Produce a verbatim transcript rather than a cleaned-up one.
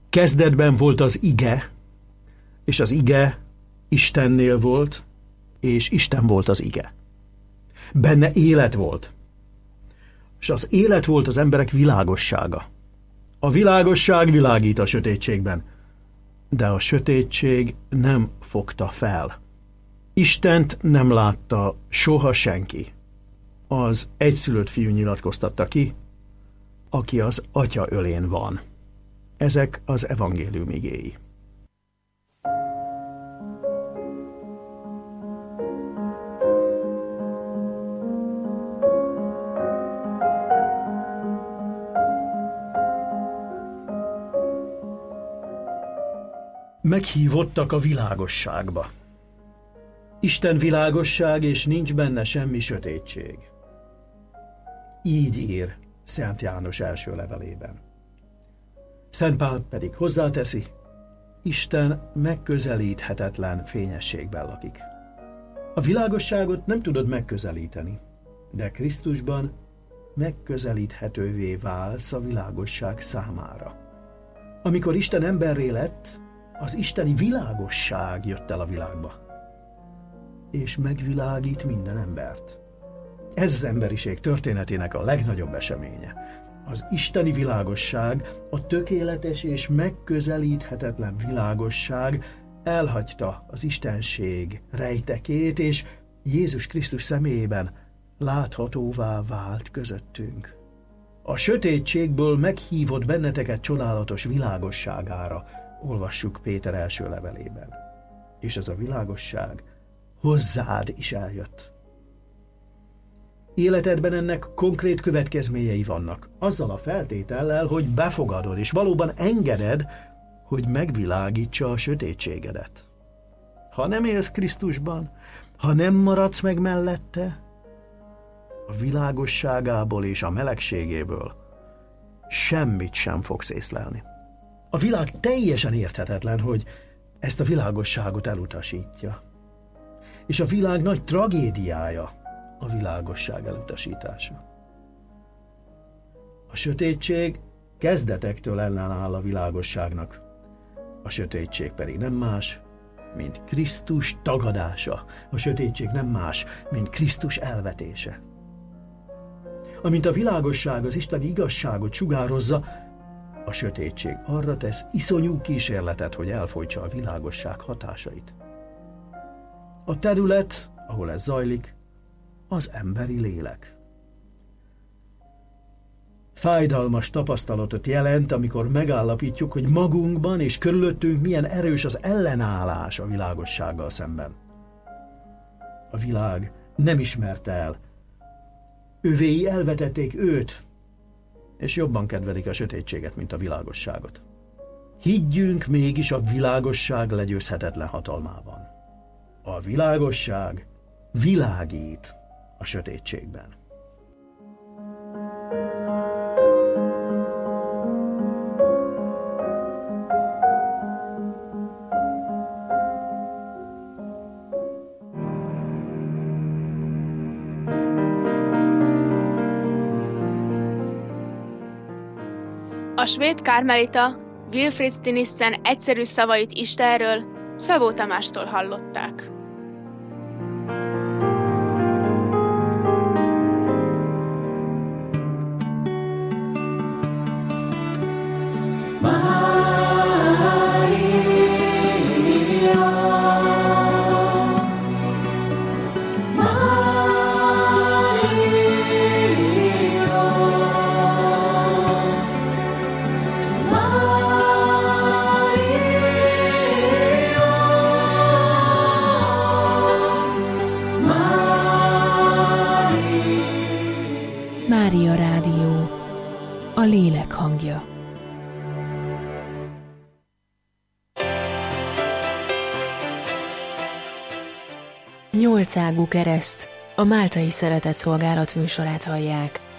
Kezdetben volt az ige, és az ige Istennél volt, és Isten volt az ige. Benne élet volt, és az élet volt az emberek világossága. A világosság világít a sötétségben, de a sötétség nem fogta fel. Istent nem látta soha senki. Az egyszülött fiú nyilatkoztatta ki, aki az Atya ölén van. Ezek az evangélium igéi. Meghívottak a világosságba. Isten világosság, és nincs benne semmi sötétség. Így ír Szent János első levelében. Szent Pál pedig hozzáteszi, Isten megközelíthetetlen fényességben lakik. A világosságot nem tudod megközelíteni, de Krisztusban megközelíthetővé válsz a világosság számára. Amikor Isten emberré lett, az isteni világosság jött el a világba, és megvilágít minden embert. Ez az emberiség történetének a legnagyobb eseménye. Az isteni világosság, a tökéletes és megközelíthetetlen világosság elhagyta az istenség rejtekét, és Jézus Krisztus személyében láthatóvá vált közöttünk. A sötétségből meghívott benneteket csodálatos világosságára, olvassuk Péter első levelében. És ez a világosság hozzád is eljött. Életedben ennek konkrét következményei vannak, azzal a feltétellel, hogy befogadod, és valóban engeded, hogy megvilágítsa a sötétségedet. Ha nem élsz Krisztusban, ha nem maradsz meg mellette, a világosságából és a melegségéből semmit sem fogsz észlelni. A világ teljesen érthetetlen, hogy ezt a világosságot elutasítja. És a világ nagy tragédiája a világosság elutasítása. A sötétség kezdetektől ellenáll a világosságnak. A sötétség pedig nem más, mint Krisztus tagadása. A sötétség nem más, mint Krisztus elvetése. Amint a világosság az isteni igazságot sugározza, a sötétség arra tesz iszonyú kísérletet, hogy elfojtsa a világosság hatásait. A terület, ahol ez zajlik, az emberi lélek. Fájdalmas tapasztalatot jelent, amikor megállapítjuk, hogy magunkban és körülöttünk milyen erős az ellenállás a világossággal szemben. A világ nem ismerte el. Övéi elvetették őt, és jobban kedvelik a sötétséget, mint a világosságot. Higgyünk mégis a világosság legyőzhetetlen hatalmában. A világosság világít a sötétségben. A svéd kármelita Wilfrid Stinissen egyszerű szavait Istenről Szabó Tamástól hallották. Mária Rádió, a lélek hangja. Nyolcágú kereszt, a Máltai Szeretett Szolgálat műsorát hallják.